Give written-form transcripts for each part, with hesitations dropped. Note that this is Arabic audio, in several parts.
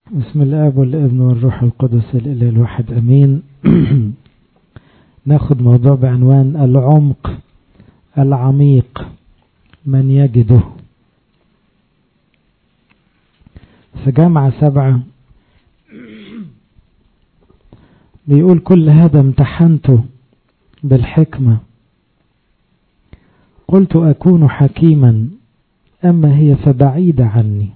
بسم الآب والابن والروح القدس الإله الواحد أمين. ناخد موضوع بعنوان العمق العميق من يجده. في جامعة 7 بيقول: كل هذا امتحنته بالحكمة، قلت أكون حكيما، أما هي فبعيدة عني.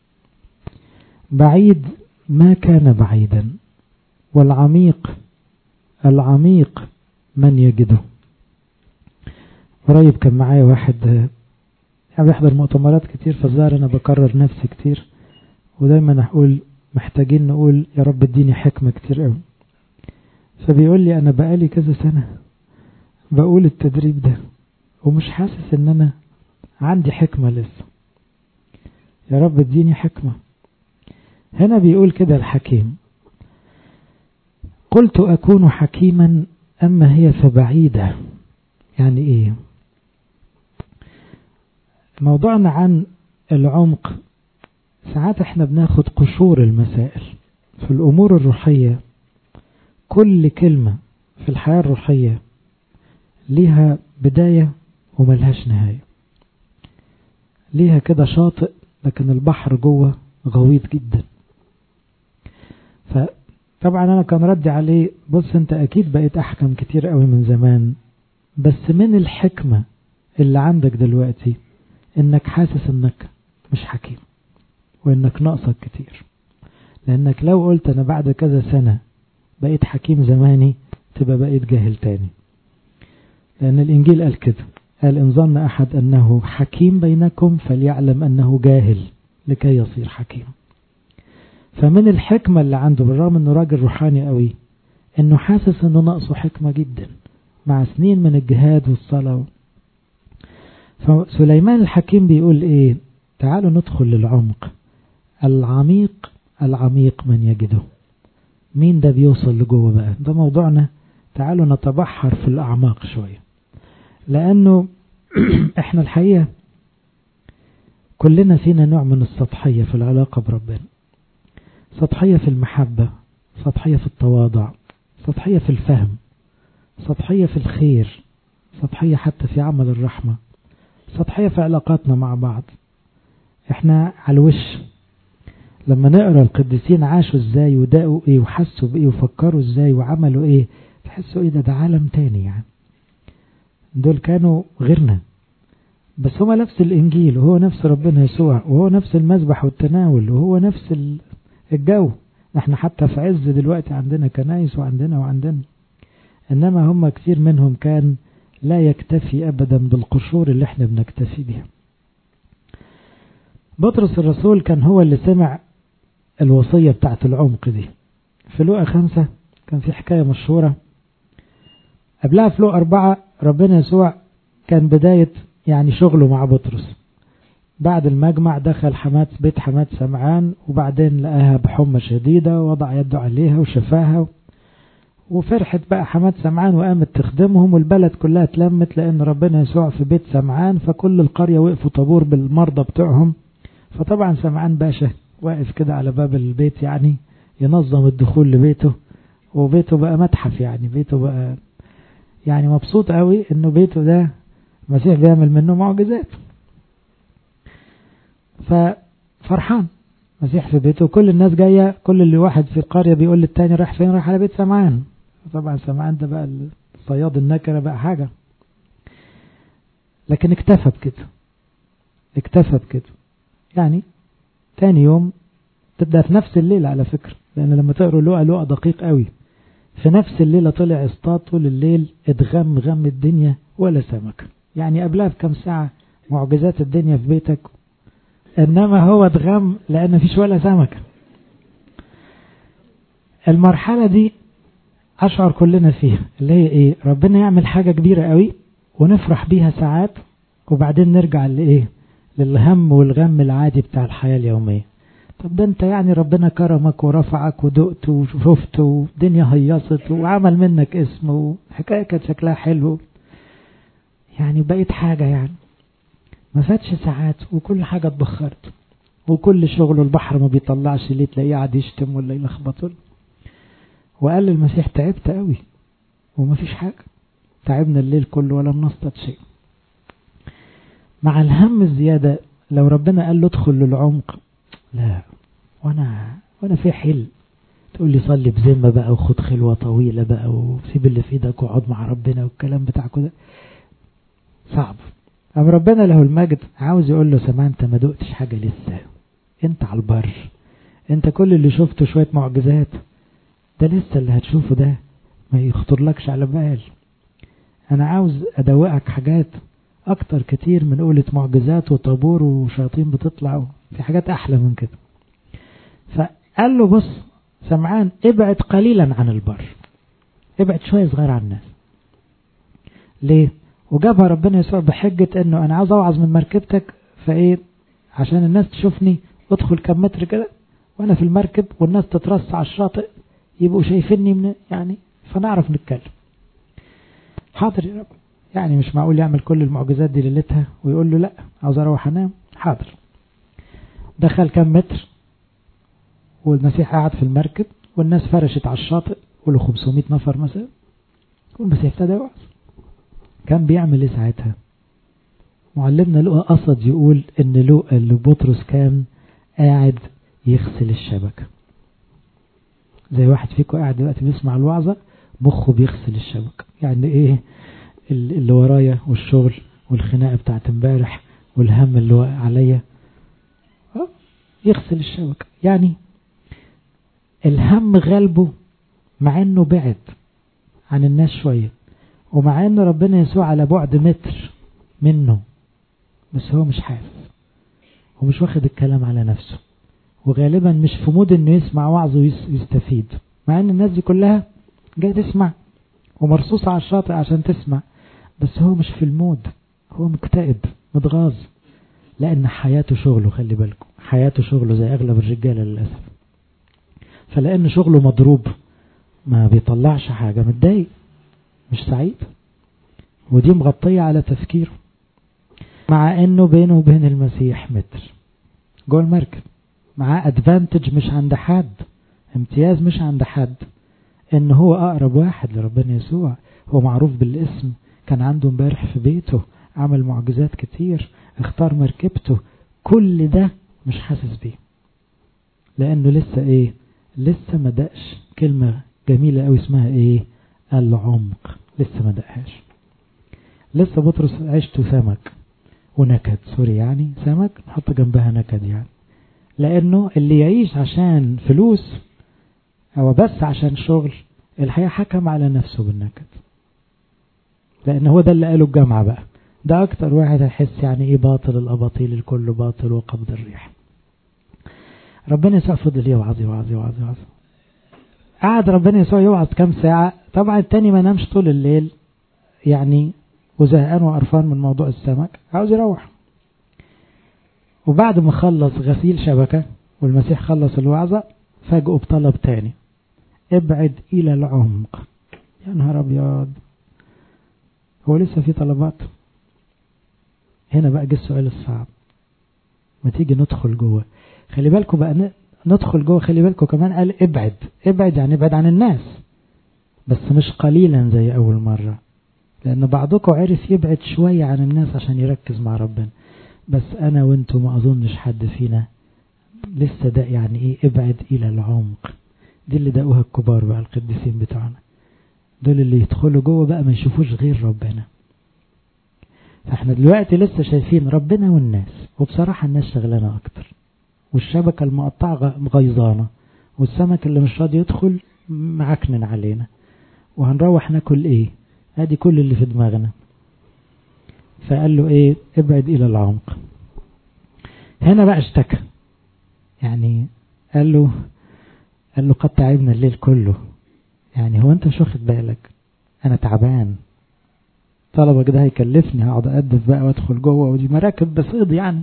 بعيد ما كان بعيدا، والعميق العميق من يجده. قريب كان معايا واحد بيحضر مؤتمرات كتير، فالظاهر أنا بكرر نفسي كتير، ودايما أقول محتاجين نقول يا رب اديني حكمة كتير قوي. فبيقول لي أنا بقالي كذا سنة بقول التدريب ده ومش حاسس ان أنا عندي حكمة لسه، يا رب اديني حكمة. هنا بيقول كده الحكيم: قلت أكون حكيما، أما هي فبعيدة. يعني إيه؟ موضوعنا عن العمق. ساعات احنا بناخد قشور المسائل في الأمور الروحية. كل كلمة في الحياة الروحية ليها بداية وملهاش نهاية، ليها كده شاطئ لكن البحر جوه غويط جدا. فطبعا أنا كان ردي عليه: بص انت أكيد بقيت أحكم كتير قوي من زمان، بس من الحكمة اللي عندك دلوقتي انك حاسس انك مش حكيم وانك ناقصك كتير. لانك لو قلت انا بعد كذا سنة بقيت حكيم زماني تبقى بقيت جاهل تاني. لان الانجيل قال كده، قال: ان ظن احد انه حكيم بينكم فليعلم انه جاهل لكي يصير حكيم. فمن الحكمة اللي عنده، بالرغم انه راجل روحاني قوي، انه حاسس انه ناقصه حكمة جدا مع سنين من الجهاد والصلاة. فسليمان الحكيم بيقول ايه؟ تعالوا ندخل للعمق. العميق العميق من يجده. مين ده بيوصل لجوه بقى؟ ده موضوعنا. تعالوا نتبحر في الأعماق شوية، لأنه احنا الحقيقة كلنا فينا نوع من السطحية في العلاقة بربنا. سطحية في المحبة، سطحية في التواضع، سطحية في الفهم، سطحية في الخير، سطحية حتى في عمل الرحمة، سطحية في علاقاتنا مع بعض. احنا على الوش. لما نقرأ القديسين عاشوا ازاي وداقوا ايه وحسوا بايه وفكروا ازاي وعملوا ايه، تحسوا ايه ده عالم تاني. يعني دول كانوا غيرنا، بس هما نفس الانجيل، وهو نفس ربنا يسوع، وهو نفس المذبح والتناول، وهو نفس الجو. احنا حتى في عز دلوقتي عندنا كنايس وعندنا انما هم كثير منهم كان لا يكتفي ابدا بالقشور اللي احنا بنكتفي بها. بطرس الرسول كان هو اللي سمع الوصية بتاعت العمق دي. في لوقا 5 كان في حكاية مشهورة. قبلها في لوقا 4 ربنا يسوع كان بداية يعني شغله مع بطرس. بعد المجمع دخل بيت حماد سمعان، وبعدين لقاها بحمى شديدة ووضع يده عليها وشفاها، وفرحت بقى حماد سمعان وقامت تخدمهم، والبلد كلها اتلمت لأن ربنا يسوع في بيت سمعان، فكل القرية وقفوا طابور بالمرضى بتوعهم. فطبعا سمعان باشا واقف كده على باب البيت يعني ينظم الدخول لبيته، وبيته بقى متحف، يعني بيته بقى يعني مبسوط قوي انه بيته ده المسيح بيعمل منه معجزات. ففرحان مسيح في بيته، كل الناس جاية، كل اللي واحد في القرية بيقول للتاني راح فين؟ راح على بيت سمعان. طبعا سمعان ده بقى الصياد النكرة بقى حاجة، لكن اكتفى بكده. يعني تاني يوم تبدأ في نفس الليلة على فكرة، لأن لما تقروا لوقا دقيق قوي. في نفس الليلة طلع اصطاد طول الليل، غم الدنيا ولا سمك. يعني قبلها بكم ساعة معجزات الدنيا في بيتك، انما هو اتغم لان مفيش ولا سمك. المرحلة دي اشعر كلنا فيها، اللي هي ايه؟ ربنا يعمل حاجة كبيرة قوي ونفرح بيها ساعات، وبعدين نرجع للهم والغم العادي بتاع الحياة اليومية. طب ده انت يعني ربنا كرمك ورفعك ودقت وشفت والدنيا هيصت وعمل منك اسم وحكاية كانت شكلها حلو، يعني بقيت حاجة، يعني ما فاتش ساعات وكل حاجة اتبخرت وكل شغله البحر ما بيطلعش ليه، تلاقيه قاعد يشتم ولا يلخبطه. وقال للمسيح تعبت قوي وما فيش حاجة، تعبنا الليل كله ولم نصطاد شيء. مع الهم الزيادة لو ربنا قال له ادخل للعمق، لا وانا في حل، تقول لي صلي بذمة بقى وخد خلوة طويلة بقى وسيب اللي في ايدك واقعد مع ربنا والكلام بتاعك ده صعب. أما ربنا له المجد عاوز يقول له سمع انت ما دقتش حاجة لسه، انت على البر، انت كل اللي شفته شوية معجزات، ده لسه اللي هتشوفه ده ما يخطر لكش على بال. انا عاوز ادوقك حاجات اكتر كتير من قولة معجزات وطابور وشياطين بتطلع، في حاجات احلى من كده. فقال له بص سمعان ابعد قليلا عن البر، ابعد شوية صغير عن الناس. ليه؟ وجابها ربنا يسوع بحجة انه انا عاوز اوعظ من مركبتك، فايه عشان الناس تشوفني ادخل كم متر كده وانا في المركب والناس تترص على الشاطئ يبقوا شايفيني من يعني فنعرف نتكلم. حاضر يا رب، يعني مش معقول يعمل كل المعجزات دي ليلتها ويقول له لا عاوز اروح انام. حاضر. دخل كم متر والمسيح قاعد في المركب والناس فرشت على الشاطئ، قولوا 500 نفر مثلا، والمسيح ابتدى يوعظ. كان بيعمل ايه ساعتها؟ معلمنا لوقا قصد يقول ان لوقا اللي بطرس كان قاعد يغسل الشبكة، زي واحد فيكم قاعد دلوقتي بيسمع الوعظة مخه بيغسل الشبكة. يعني ايه اللي ورايا والشغل والخناقة بتاعت امبارح والهم اللي واقع عليا، يغسل الشبكة. يعني الهم غلبه مع انه بعد عن الناس شوية، ومع ان ربنا يسوع على بعد متر منه، بس هو مش حاسس ومش واخد الكلام على نفسه، وغالبا مش في مود انه يسمع وعظ ويستفيد، مع ان الناس دي كلها جاي تسمع ومرصوصة على الشاطئ عشان تسمع، بس هو مش في المود، هو مكتئب متغاظ، لان حياته شغله. خلي بالكم حياته شغله زي اغلب الرجال للأسف، فلان شغله مضروب ما بيطلعش حاجة، متضايق مش سعيد، ودي مغطية على تفكيره. مع انه بينه وبين المسيح متر جوه المركب، معاه ادفانتج مش عند حد، امتياز مش عند حد، ان هو اقرب واحد لربنا يسوع، هو معروف بالاسم، كان عنده امبارح في بيته، عمل معجزات كتير، اختار مركبته، كل ده مش حاسس بيه، لانه لسه ايه، لسه ما دقش كلمة جميلة قوي اسمها ايه، العمق، لسه ما دقهاش. لسه بطرس عيشته سمك ونكد، سوري يعني سمك نحط جنبها نكد، يعني لانه اللي يعيش عشان فلوس او بس عشان شغل الحقيقة حكم على نفسه بالنكد، لان هو ده اللي قاله الجامعة بقى، ده اكتر واحد هيحس يعني ايه باطل الاباطيل الكل باطل وقبض الريح. ربنا يسوع فضل يوعظ يوعظ يوعظ يوعظ، قعد ربنا يسوع يوعظ كام ساعة. طبعا التاني ما نامش طول الليل يعني، وزهقان وقرفان من موضوع السمك، عاوز يروح. وبعد ما خلص غسيل شبكة والمسيح خلص الوعظة، فاجئه بطلب تاني، ابعد الى العمق. يا نهار ابيض، هو لسه في طلبات؟ هنا بقى جه السؤال الصعب، ما تيجي ندخل جوه. خلي بالكم بقى ندخل جوه، خلي بالكم كمان قال ابعد، ابعد يعني ابعد عن الناس، بس مش قليلا زي اول مرة، لان بعضكم عرف يبعد شوية عن الناس عشان يركز مع ربنا، بس انا وانتم ما اظنش حد فينا لسه ده يعني ايه ابعد الى العمق. دي اللي دقوها الكبار بقى القديسين بتوعنا، دول اللي يدخلوا جوه بقى ما يشوفوش غير ربنا. فاحنا دلوقتي لسه شايفين ربنا والناس، وبصراحة الناس شغلانة اكتر، والشبكة المقطعة غيظانة، والسمك اللي مش راضي يدخل معكنن علينا، وهنروح ناكل ايه؟ ادي كل اللي في دماغنا. فقال له ايه، ابعد الى العمق. هنا بقى اشتكى، يعني قال له قد تعبنا الليل كله، يعني هو انت مش واخد بالك انا تعبان، طلبك ده هيكلفني، هقعد اقدف بقى وادخل جوه، ودي مراكب بصيد يعني،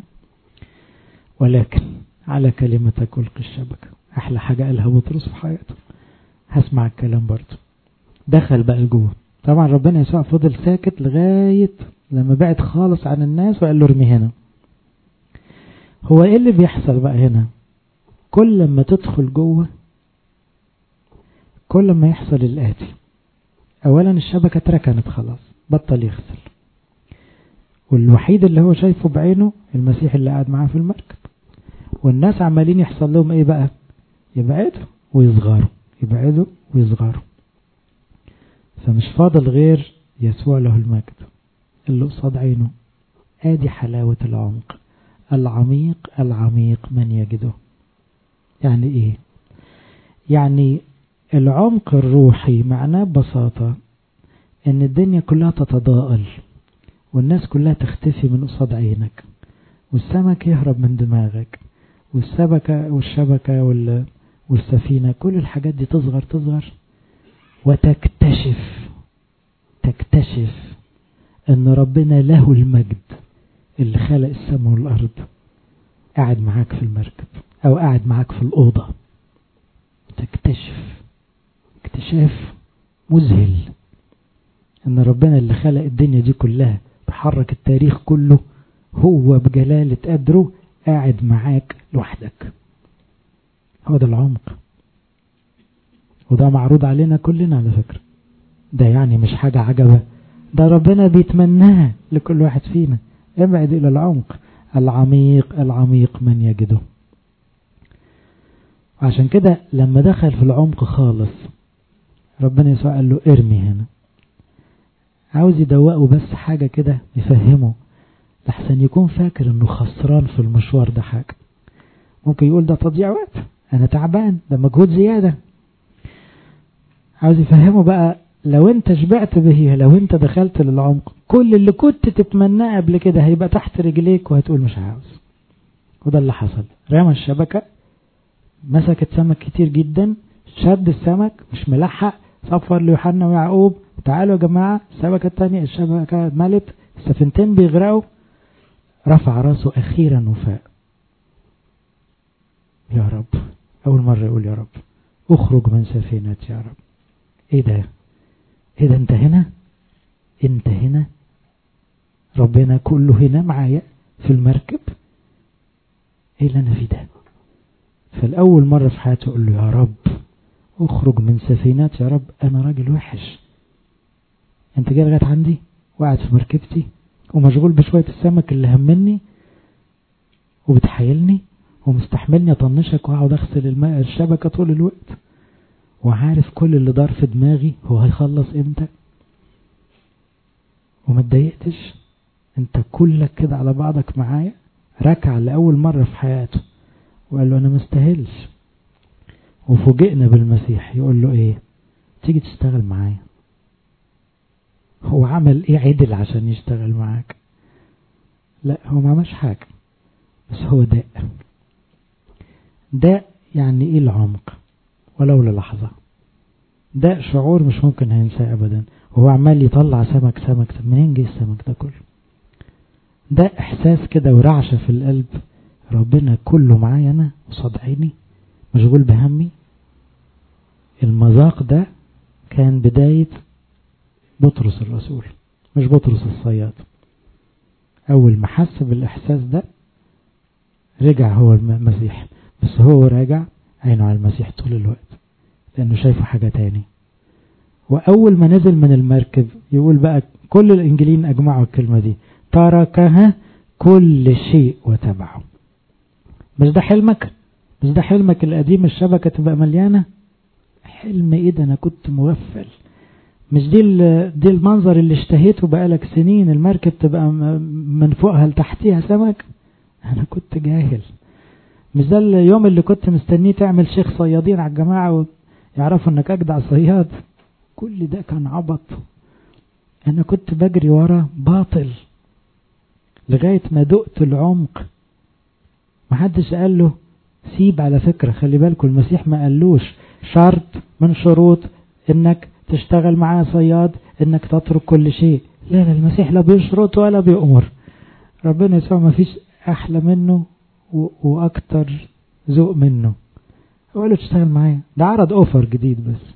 ولكن على كلمتك ألقي الشبكة. احلى حاجة قالها بطرس في حياته، هسمع الكلام برضه. دخل بقى لجوه، طبعا ربنا يسوع فضل ساكت لغاية لما بعد خالص عن الناس وقال له ارمي هنا. هو ايه اللي بيحصل بقى هنا؟ كل ما تدخل جوه كل ما يحصل الآتي. اولا الشبكة اتركنت خلاص، بطل يغسل، والوحيد اللي هو شايفه بعينه المسيح اللي قاعد معاه في المركب، والناس عمالين يحصل لهم ايه بقى؟ يبعدوا ويصغروا، يبعدوا ويصغروا. فمش فاضل غير يسوع له المجد اللي قصاد عينه. ادي حلاوة العمق. العميق العميق من يجده. يعني ايه؟ يعني العمق الروحي معناه ببساطة ان الدنيا كلها تتضاءل، والناس كلها تختفي من قصاد عينك، والسمك يهرب من دماغك، والشبكة والسفينة، كل الحاجات دي تصغر وتكتشف ان ربنا له المجد اللي خلق السماء والارض قاعد معاك في المركب او قاعد معاك في الأوضة. تكتشف اكتشاف مذهل ان ربنا اللي خلق الدنيا دي كلها بحرك التاريخ كله هو بجلالة قدره قاعد معاك لوحدك. هو ده العمق، وده معروض علينا كلنا على فكرة. ده يعني مش حاجة عجبة، ده ربنا بيتمناها لكل واحد فينا. ابعد إلى العمق. العميق العميق من يجده. عشان كده لما دخل في العمق خالص ربنا يسوع قال له ارمي هنا. عاوز يدوقه بس حاجة كده يفهمه، لحسن يكون فاكر انه خسران في المشوار ده حاجة. ممكن يقول ده تضييع وقت، انا تعبان، ده مجهود زيادة. عاوز يفهمه بقى لو انت شبعت به، لو انت دخلت للعمق، كل اللي كنت تتمناه قبل كده هيبقى تحت رجليك وهتقول مش عاوز. وده اللي حصل. رمى الشبكة، مسكت سمك كتير جدا، شد السمك مش ملحق، صفر ليوحنا ويعقوب تعالوا يا جماعة السمكة التانية، الشبكة ملت، السفينتين بيغرقوا. رفع راسه أخيرا وفاق. يا رب، أول مرة يقول يا رب اخرج من سفينتي يا رب. ايه ده؟ ايه ده؟ انت هنا ربنا كله هنا معايا في المركب. ايه اللي انا فيه ده؟ فالأول مرة في حياته يقول له يا رب اخرج من سفينتي يا رب، انا راجل وحش، انت جاي لغاية عندي وقاعد في مركبتي ومشغول بشوية السمك اللي همني وبتحايلني ومستحملني اطنشك واقعد اغسل الشبكة طول الوقت، وعارف كل اللي دار في دماغي هو هيخلص امتى، وما اتضايقتش. انت كلك كده على بعضك معايا. ركع لأول مرة في حياته وقال له انا مستاهلش. وفوجئنا بالمسيح يقول له ايه؟ تيجي تشتغل معايا. هو عمل ايه عدل عشان يشتغل معاك؟ لا، هو ما عملش حاجة، بس هو ده يعني ايه العمق ولو للحظة. ده شعور مش ممكن هينساه ابدا. وهو عمال يطلع سمك منين جه السمك ده كله؟ ده احساس كده ورعشة في القلب، ربنا كله معايا انا قصاد عيني مشغول بهمي. المذاق ده كان بداية بطرس الرسول، مش بطرس الصياد. اول ما حس بالاحساس ده رجع هو المسيح، بس هو راجع عينه على المسيح طول الوقت لانه شايفه حاجة تاني. واول ما نزل من المركب يقول بقى كل الانجيلين اجمعوا الكلمة دي، تركها كل شيء وتبعه. مش ده حلمك؟ مش ده حلمك القديم الشبكة تبقى مليانة؟ حلم ايه ده؟ انا كنت مغفل. مش دي المنظر اللي اشتهيته بقالك سنين، المركب تبقى من فوقها لتحتيها سمك؟ انا كنت جاهل. مش ده اليوم اللي كنت مستنيه تعمل شيخ صيادين على الجماعة ويعرفوا انك اجدع صياد؟ كل ده كان عبط. انا كنت بجري ورا باطل لغاية ما دقت العمق. محدش قال له سيب. على فكرة خلي بالكم، المسيح ما قالوش شرط من شروط انك تشتغل معاه صياد انك تترك كل شيء. لا، المسيح لا بيشرط ولا بيأمر. ربنا يسوع ما فيش احلى منه واكتر ذوق منه. هو له تشتغل معايا، ده عرض اوفر جديد بس،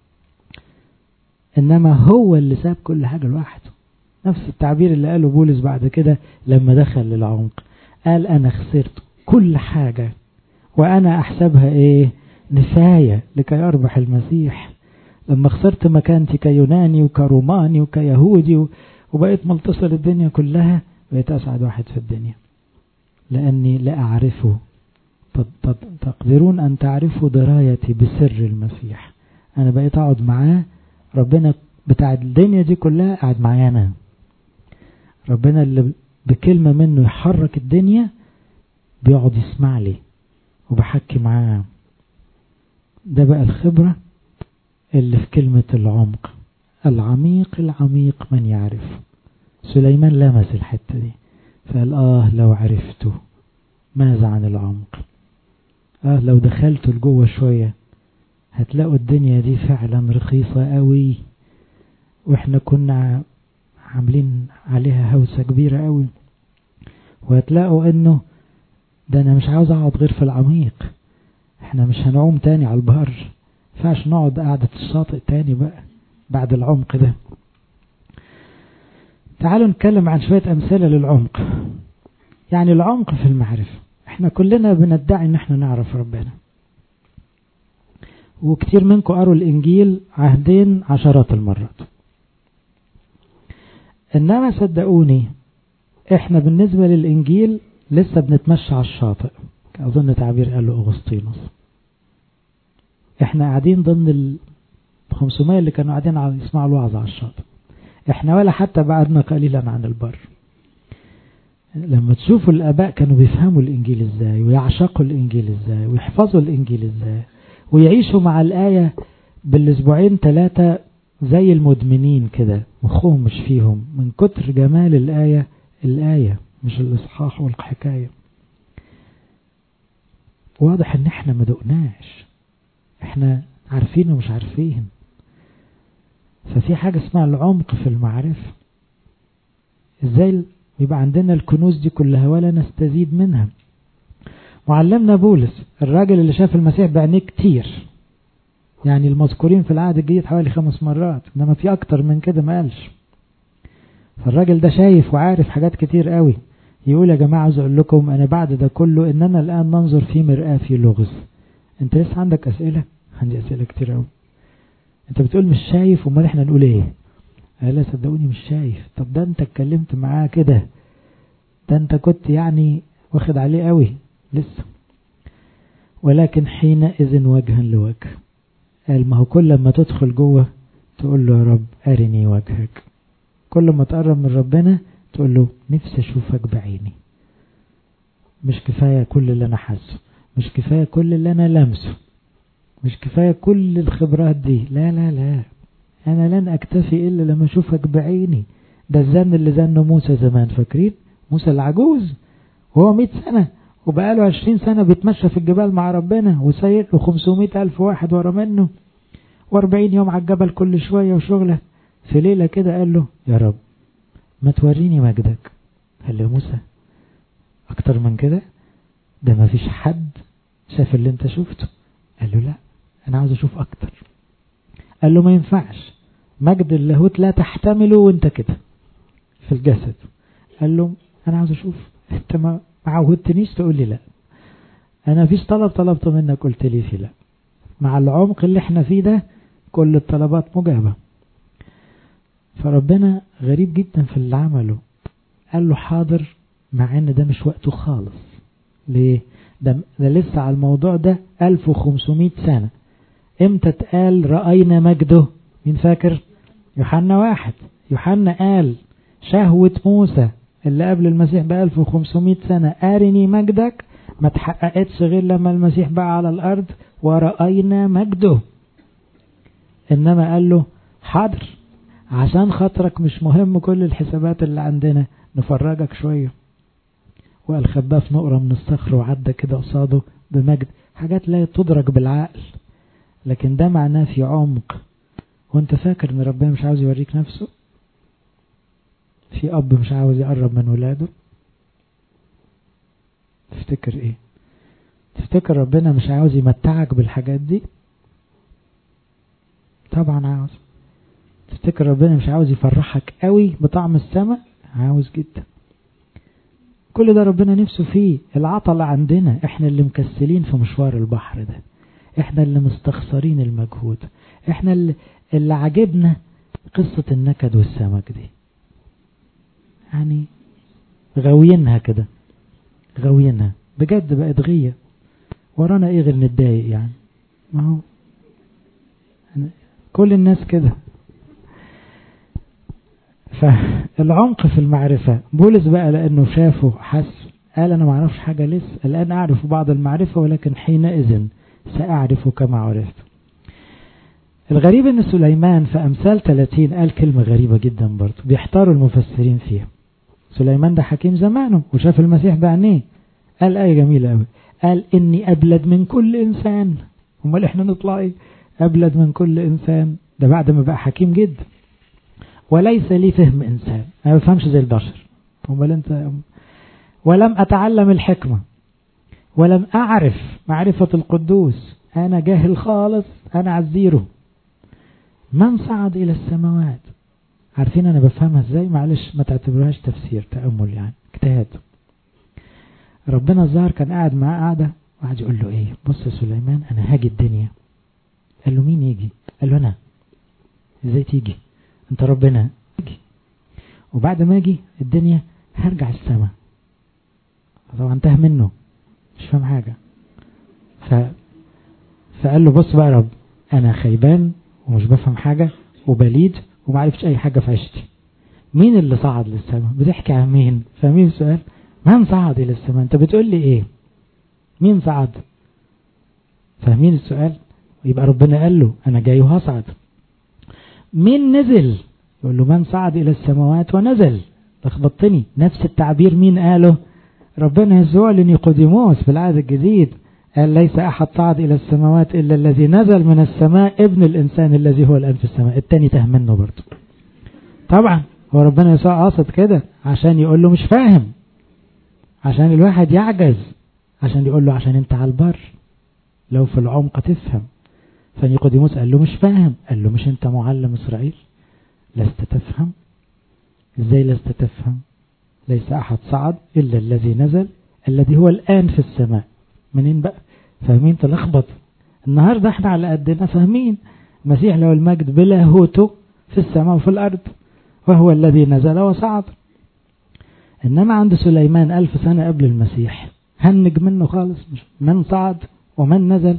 انما هو اللي ساب كل حاجة لوحده. نفس التعبير اللي قاله بولس بعد كده لما دخل للعمق، قال انا خسرت كل حاجة وأنا أحسبها إيه؟ نفاية لكي أربح المسيح. لما خسرت مكانتي كيوناني وكروماني وكيهودي وبقيت ملتصر الدنيا كلها، بقيت أسعد واحد في الدنيا لأني لا أعرفه. تقدرون أن تعرفوا درايتي بسر المسيح. أنا بقيت أقعد معاه، ربنا بتاع الدنيا دي كلها قاعد معايا أنا. ربنا اللي بكلمة منه يحرك الدنيا بيقعد يسمع لي وبحكي معاه. ده بقى الخبرة اللي في كلمة العمق. العميق العميق من يعرف. سليمان لمس الحتة دي فقال لو عرفته ماذا عن العمق. لو دخلته لجوه شوية هتلاقوا الدنيا دي فعلا رخيصة قوي، واحنا كنا عاملين عليها هوسة كبيرة قوي. وهتلاقوا انه ده انا مش عاوز اقعد غير في العميق. احنا مش هنعوم تاني على البحر، فاش نقعد قاعدة الشاطئ تاني بقى بعد العمق ده. تعالوا نتكلم عن شوية امثلة للعمق. يعني العمق في المعرفة، احنا كلنا بندعي ان احنا نعرف ربنا، وكتير منكم قروا الانجيل عهدين عشرات المرات. انما صدقوني احنا بالنسبة للانجيل لسه بنتمشى على الشاطئ، اظن تعبير قاله اغسطينوس. احنا قاعدين ضمن 500 اللي كانوا قاعدين يسمعوا الوعظ على الشاطئ. احنا ولا حتى بعدنا قليلا عن البر. لما تشوفوا الاباء كانوا بيفهموا الانجيل ازاي، ويعشقوا الانجيل ازاي، ويحفظوا الانجيل ازاي، ويعيشوا مع الآية بالاسبوعين 3 زي المدمنين كده، مخهم مش فيهم من كتر جمال الآية مش الإصحاح والحكاية. واضح ان احنا ما دقناش، احنا عارفين ومش عارفين. ففي حاجة اسمها العمق في المعرفة. ازاي يبقى عندنا الكنوز دي كلها ولا نستزيد منها؟ معلمنا بولس الراجل اللي شاف المسيح بعينيه كتير، يعني المذكورين في العهد الجديد حوالي 5 مرات، انما في اكتر من كده ما قالش. فالراجل ده شايف وعارف حاجات كتير قوي. يقول يا جماعة عاوز اقول لكم انا بعد ده كله اننا الان ننظر في مرآة في لغز. انت لسه عندك اسئلة؟ عندي اسئلة كتير قوي. انت بتقول مش شايف، امال احنا نقول ايه؟ لا صدقوني مش شايف. طب ده انت اتكلمت معاه كده، ده انت كنت يعني واخد عليه قوي لسه. ولكن حينئذ وجها لوجه. قال ما هو كل ما تدخل جوه تقول له يا رب أرني وجهك. كل ما تقرب من ربنا تقول له نفسي أشوفك بعيني. مش كفاية كل اللي أنا حاسه، مش كفاية كل اللي أنا لمسه، مش كفاية كل الخبرات دي. لا لا لا، أنا لن أكتفي إلا لما أشوفك بعيني. ده الزن اللي زنه موسى زمان، فاكرين؟ موسى العجوز وهو 100 سنة وبقاله 20 سنة بيتمشى في الجبال مع ربنا، وسيد له 500 ألف واحد ورا منه، و40 يوم على الجبل كل شوية وشغله. في ليلة كده قال له يا رب ما توريني مجدك. قال له موسى أكتر من كده؟ ده ما فيش حد شاف اللي انت شفته. قال له لا أنا عاوز أشوف أكتر. قال له ما ينفعش، مجد اللاهوت لا تحتمله وانت كده في الجسد. قال له أنا عاوز أشوف. انت ما عودتنيش تقول لي لا، أنا فيش طلب طلبته منك قلت لي في لا. مع العمق اللي احنا فيه ده كل الطلبات مجابة. فربنا غريب جدا في اللي عمله. قال له حاضر، مع ان ده مش وقته خالص. ليه؟ ده لسه على الموضوع ده 1500 سنة. امتى اتقال رأينا مجده؟ مين فاكر؟ يوحنا 1. يوحنا قال شهوة موسى اللي قبل المسيح ب 1500 سنة أرني مجدك، ما تحققتش غير لما المسيح بقى على الأرض ورأينا مجده. إنما قال له حاضر، عشان خاطرك مش مهم كل الحسابات اللي عندنا، نفرجك شوية. وقال خباه في نقرة من الصخر وعدى كده قصاده بمجد. حاجات لا تدرك بالعقل، لكن ده معناه في عمق. وانت فاكر ان ربنا مش عاوز يوريك نفسه؟ في اب مش عاوز يقرب من ولاده؟ تفتكر ايه؟ تفتكر ربنا مش عاوز يمتعك بالحاجات دي؟ طبعا عاوز. تفتكر ربنا مش عاوز يفرحك قوي بطعم السماء؟ عاوز جدا. كل ده ربنا نفسه فيه. العطلة عندنا احنا اللي مكسلين في مشوار البحر ده، احنا اللي مستخسرين المجهود، احنا اللي عجبنا قصة النكد والسمك دي، يعني غاويينها كده، غاويينها بجد، بقت غية. ورانا ايه غير نتضايق يعني؟ ما هو كل الناس كده. فالعمق في المعرفة، بولس بقى لأنه شافه حس، قال أنا ما أعرفش حاجة لسه، الآن أعرف بعض المعرفة ولكن حينئذ سأعرف كما عرفت. الغريب أن سليمان في أمثال 30 قال كلمة غريبة جدا برضه بيحتاروا المفسرين فيها. سليمان ده حكيم زمانه وشاف المسيح بعينيه، قال آية جميلة قوي، قال إني أبلد من كل إنسان. امال إحنا نطلع إيه؟ أبلد من كل إنسان، ده بعد ما بقى حكيم جدا. وليس لي فهم إنسان، أنا ما بفهمش زي البشر. امال أنت؟ ولم أتعلم الحكمة ولم أعرف معرفة القدوس، أنا جاهل خالص، أنا عزيره. من صعد إلى السماوات. عارفين أنا بفهمها إزاي؟ معلش ما تعتبروهاش تفسير، تأمل يعني، اجتهاد. ربنا الظاهر كان قاعد معاه قاعدة وقعد يقول له إيه، بص يا سليمان أنا هاجي الدنيا. قال له مين يجي؟ قال له أنا. إزاي تيجي؟ أنت ربنا. يجي وبعد ما أجي الدنيا هرجع السماء. طبعا انتهى منه، مش فاهم حاجة. فقال له بص بقى يا رب، أنا خيبان ومش بفهم حاجة وبليد ومعرفتش أي حاجة في عيشتي. مين اللي صعد للسماء؟ بتحكي عن مين؟ فاهمين السؤال؟ من صعد إلى السماء؟ أنت بتقول لي إيه؟ مين صعد؟ فاهمين السؤال؟ يبقى ربنا قال له أنا جاي وهصعد. مين نزل؟ يقول له من صعد إلى السماوات ونزل. لخبطتني. نفس التعبير مين قاله؟ ربنا يسوع لنيقوديموس في العهد الجديد، قال ليس أحد صعد إلى السماوات إلا الذي نزل من السماء ابن الإنسان الذي هو الآن في السماء. التاني تهمنه برضه. طبعا هو ربنا يسوع قصد كده عشان يقول له مش فاهم، عشان الواحد يعجز، عشان يقول له عشان انت على البر لو في العمق تفهم. فنيقوديموس قال له مش فاهم، قال له مش انت معلم إسرائيل؟ لست تفهم؟ ازاي لست تفهم؟ ليس أحد صعد إلا الذي نزل الذي هو الآن في السماء. منين بقى؟ فاهمين؟ تلخبط. النهاردة احنا على قدنا فاهمين المسيح له المجد بلاهوته في السماء وفي الأرض، وهو الذي نزل وصعد. إنما عند سليمان 1000 سنة قبل المسيح هنج منه خالص، مش من صعد ومن نزل.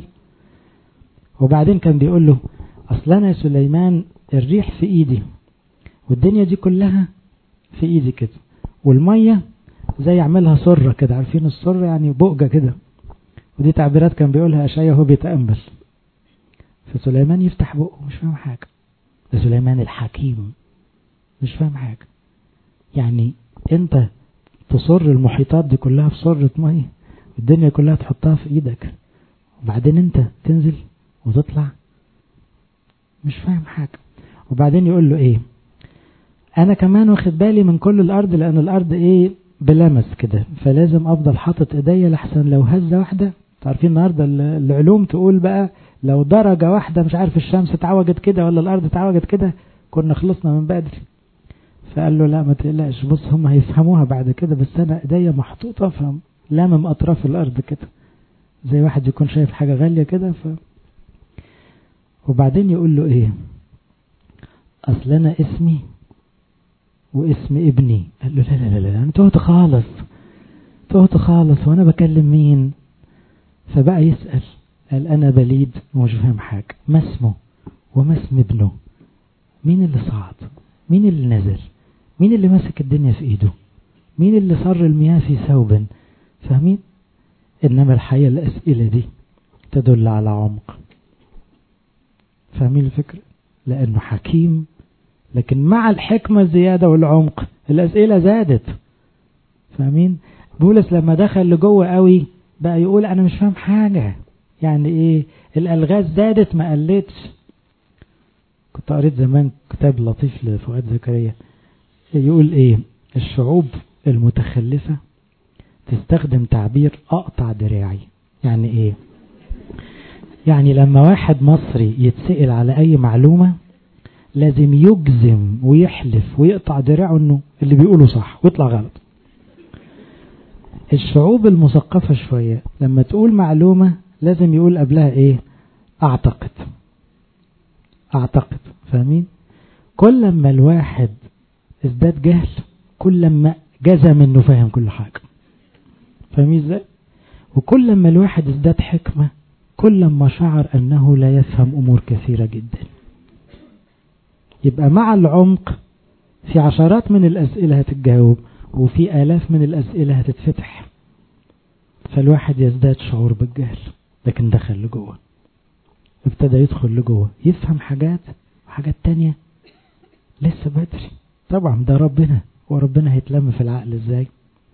وبعدين كان بيقول له أصلنا يا سليمان الريح في إيدي والدنيا دي كلها في إيدي كده، والمية زي يعملها سرة كده، عارفين السرة يعني بؤجة كده. ودي تعبيرات كان بيقولها أشعياء وهو بيتأمل. فسليمان يفتح بقه مش فاهم حاجة. ده سليمان الحكيم مش فاهم حاجة. يعني انت تصر المحيطات دي كلها في سرة مية والدنيا كلها تحطها في ايدك، وبعدين انت تنزل وتطلع مش فاهم حاجة. وبعدين يقول له ايه، انا كمان واخد بالي من كل الارض، لان الارض ايه بلمس كده، فلازم افضل حاطط ايديا لحسن لو هزة واحدة. تعرفين النهاردة العلوم تقول بقى لو درجة واحدة مش عارف الشمس اتعوجت كده ولا الارض اتعوجت كده كنا خلصنا من بدري. فقال له لا ما تقلقش، بص هم هيفهموها بعد كده، بس انا ايديا محطوطة فلامم اطراف الارض كده زي واحد يكون شايف حاجة غالية كده. وبعدين يقول له ايه، اصل انا اسمي واسم ابني. قال له لا لا لا انا تهت خالص وانا بكلم مين؟ فبقى يسأل، قال انا بليد ومش فاهم حاجة، ما اسمه وما اسم ابنه؟ مين اللي صعد؟ مين اللي نزل؟ مين اللي ماسك الدنيا في ايده؟ مين اللي صر المياه في ثوب؟ فاهمين؟ انما الحقيقة الاسئلة دي تدل على عمق. فاهمين الفكرة؟ لانه حكيم، لكن مع الحكمة الزيادة والعمق الاسئلة زادت. فاهمين؟ بولس لما دخل لجوه قوي بقى يقول انا مش فاهم حاجة. يعني ايه؟ الالغاز زادت ما قلتش. كنت قريت زمان كتاب لطيف لفؤاد زكريا يقول ايه، الشعوب المتخلفة تستخدم تعبير اقطع دراعي. يعني ايه؟ يعني لما واحد مصري يتسأل على اي معلومة لازم يجزم ويحلف ويقطع دراعه انه اللي بيقوله صح ويطلع غلط. الشعوب المثقفة شوية لما تقول معلومة لازم يقول قبلها ايه؟ اعتقد. فاهمين؟ كل ما الواحد ازداد جهل كل ما جزم انه فاهم كل حاجة. فاهمين ازاي؟ وكل ما الواحد ازداد حكمة كل ما شعر انه لا يفهم امور كثيرة جدا. يبقى مع العمق في عشرات من الاسئلة هتتجاوب وفي آلاف من الاسئلة هتتفتح، فالواحد يزداد شعور بالجهل. لكن دخل لجوه، ابتدى يدخل لجوه، يفهم حاجات وحاجات تانية لسه بدري. طبعا ده ربنا، وربنا هيتلم في العقل ازاي؟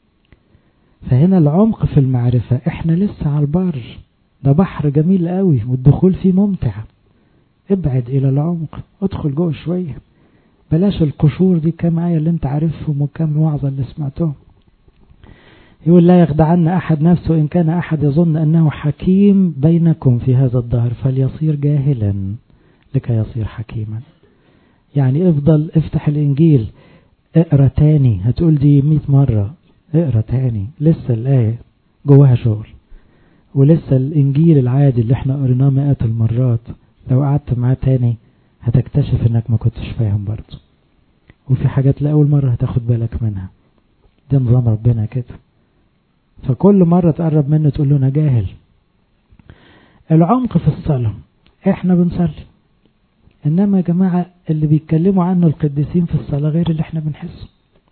فهنا العمق في المعرفة. احنا لسه على البر، ده بحر جميل قوي والدخول فيه ممتع. ابعد الى العمق، ادخل جوه شوية، بلاش القشور دي. كم آية اللي انت عارفهم وكم وعظة اللي سمعتهم. يقول لا يخدعن أحد نفسه، إن كان أحد يظن أنه حكيم بينكم في هذا الدهر فليصير جاهلا لكي يصير حكيما. يعني افضل افتح الإنجيل، اقرأ تاني، هتقول دي 100 مرة، اقرأ تاني، لسه الآية جواها شغل. ولسه الإنجيل العادي اللي احنا قريناه مئات المرات لو قعدت معاه تاني هتكتشف انك ما كنتش فاهم برضه، وفي حاجات لأول مرة هتاخد بالك منها. ده نظام ربنا كده. فكل مرة تقرب منه تقول له أنا جاهل. العمق في الصلاة، احنا بنصلي، انما يا جماعة اللي بيتكلموا عنه القديسين في الصلاة غير اللي احنا بنحسه.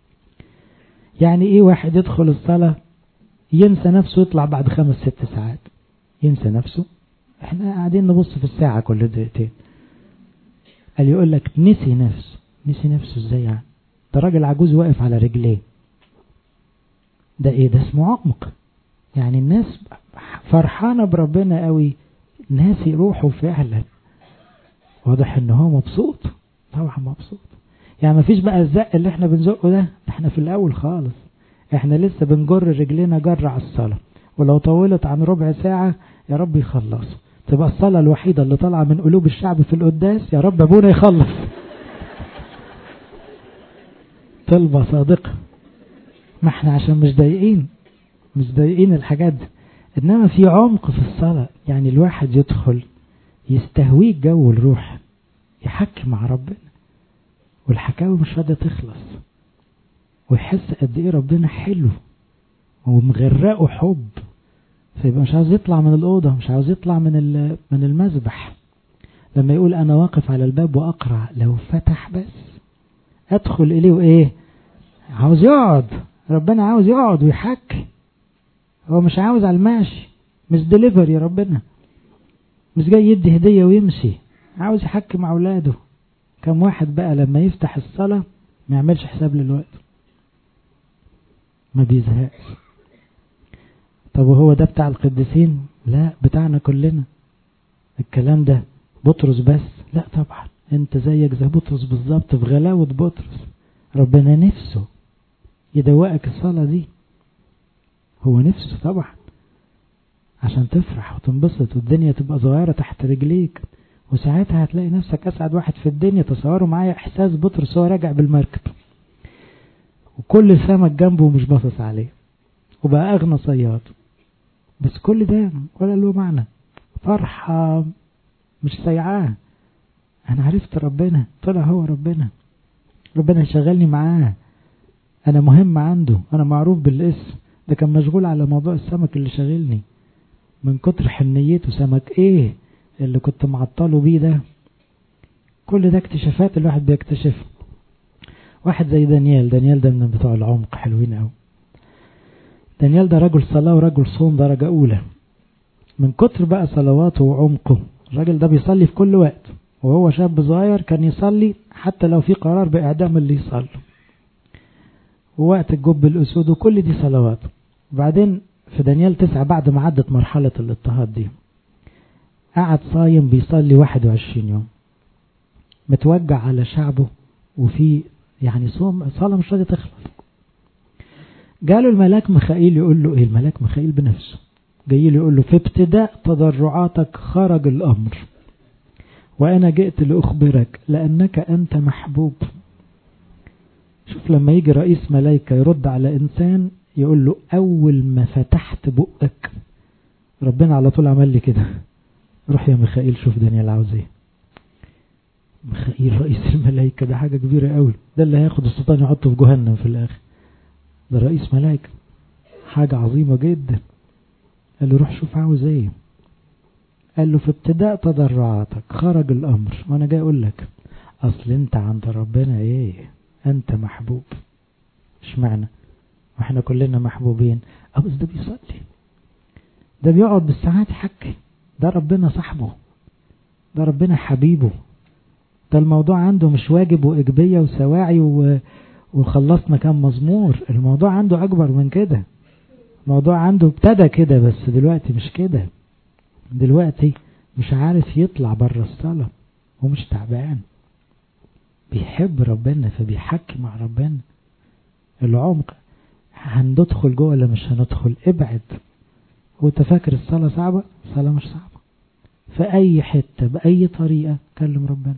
يعني ايه واحد يدخل الصلاة ينسى نفسه يطلع بعد 5-6 ساعات؟ ينسى نفسه؟ احنا قاعدين نبص في الساعة كل دقيقتين. قال يقول لك نسي نفسه ازاي يعني؟ ده راجل عجوز واقف على رجليه. ده ايه؟ ده اسمه عمق. يعني الناس فرحانة بربنا قوي، ناسي روحه فعلا. واضح ان هو مبسوط، طبعا مبسوط. يعني مفيش بقى الزق اللي احنا بنزقه ده، احنا في الاول خالص، احنا لسه بنجر رجلنا جر على الصلاة، ولو طولت عن ربع ساعة يا رب يخلص، تبقى الصلاة الوحيدة اللي طالعة من قلوب الشعب في القداس يا رب ابونا يخلص. طلبة صادقة. ما احنا عشان مش ضايقين الحاجات دي. انما في عمق في الصلاة، يعني الواحد يدخل يستهويه جو الروح، يحكي مع ربنا، والحكاوي مش راضية تخلص، ويحس قد ايه ربنا حلو ومغرقه حب، فيبقى مش عاوز يطلع من الأوضة، مش عاوز يطلع من المذبح. لما يقول أنا واقف على الباب وأقرع، لو فتح بس أدخل إليه، وإيه عاوز يقعد. ربنا عاوز يقعد ويحكي، هو مش عاوز على الماشي، مش ديليفري ربنا، مش جاي يدي هدية ويمشي، عاوز يحكي مع أولاده. كم واحد بقى لما يفتح الصلاة ما يعملش حساب للوقت، ما بيزهقش. طب وهو ده بتاع القديسين؟ لا، بتاعنا كلنا. الكلام ده بطرس بس؟ لا طبعا، انت زيك زي بطرس بالظبط، في غلاوة بطرس. ربنا نفسه يدوقك الصلاة دي، هو نفسه طبعا عشان تفرح وتنبسط والدنيا تبقى صغيرة تحت رجليك، وساعتها هتلاقي نفسك أسعد واحد في الدنيا. تصوروا معايا إحساس بطرس هو راجع بالمركب وكل السمك جنبه مش باصص عليه، وبقى أغنى صياد، بس كل ده ولا له معنى. فرحة مش سيعاه، أنا عرفت ربنا، طلع هو ربنا يشغلني معاه، أنا مهم عنده، أنا معروف بالاسم. ده كان مشغول على موضوع السمك اللي شغلني من كتر حنيته. سمك ايه اللي كنت معطله بيه ده؟ كل ده اكتشافات الواحد بيكتشف. واحد زي دانيال ده من بتوع العمق، حلوين قوي. دانيال ده رجل صلاة ورجل صوم درجة أولى. من كتر بقى صلواته وعمقه، الراجل ده بيصلي في كل وقت، وهو شاب صغير كان يصلي حتى لو في قرار بإعدام اللي يصلي، ووقت الجب الأسود، وكل دي صلوات. وبعدين في دانيال 9 بعد ما عدت مرحلة الاضطهاد دي، قعد صايم بيصلي 21 يوم، متوجع على شعبه، وفي يعني صلاة مش راضية تخلص. جاله الملاك ميخائيل يقول له ايه؟ الملاك ميخائيل بنفسه جاي له يقول له في ابتداء تضرعاتك خرج الأمر، وأنا جئت لأخبرك لأنك أنت محبوب. شوف لما يجي رئيس ملايكة يرد على إنسان يقول له أول ما فتحت بقك ربنا على طول عمل لي كده، روح يا ميخائيل شوف دانيال عاوز ايه. ميخائيل رئيس الملائكة، ده حاجة كبيرة قوي، ده اللي هياخد السلطان يحطه في جهنم في الآخر، ده رئيس ملائكة، حاجة عظيمة جدا. قال له روح شوف عاوز ايه. قال له في ابتداء تضرعاتك خرج الأمر، وانا جاي اقول لك اصل انت عند ربنا ايه، انت محبوب. مش معنى واحنا كلنا محبوبين، بس ده بيصلي، ده بيقعد بالساعات يحكي، ده ربنا صاحبه، ده ربنا حبيبه، ده الموضوع عنده مش واجب وإجبية وسواعي وخلصنا كام مزمور. الموضوع عنده أكبر من كده، الموضوع عنده ابتدى كده بس دلوقتي مش كده، دلوقتي مش عارف يطلع بره الصلاة ومش تعبان، بيحب ربنا فبيحكي مع ربنا. العمق، هندخل جوه ولا مش هندخل؟ ابعد. وانت فاكر الصلاة صعبة؟ الصلاة مش صعبة، في أي حتة بأي طريقة كلم ربنا.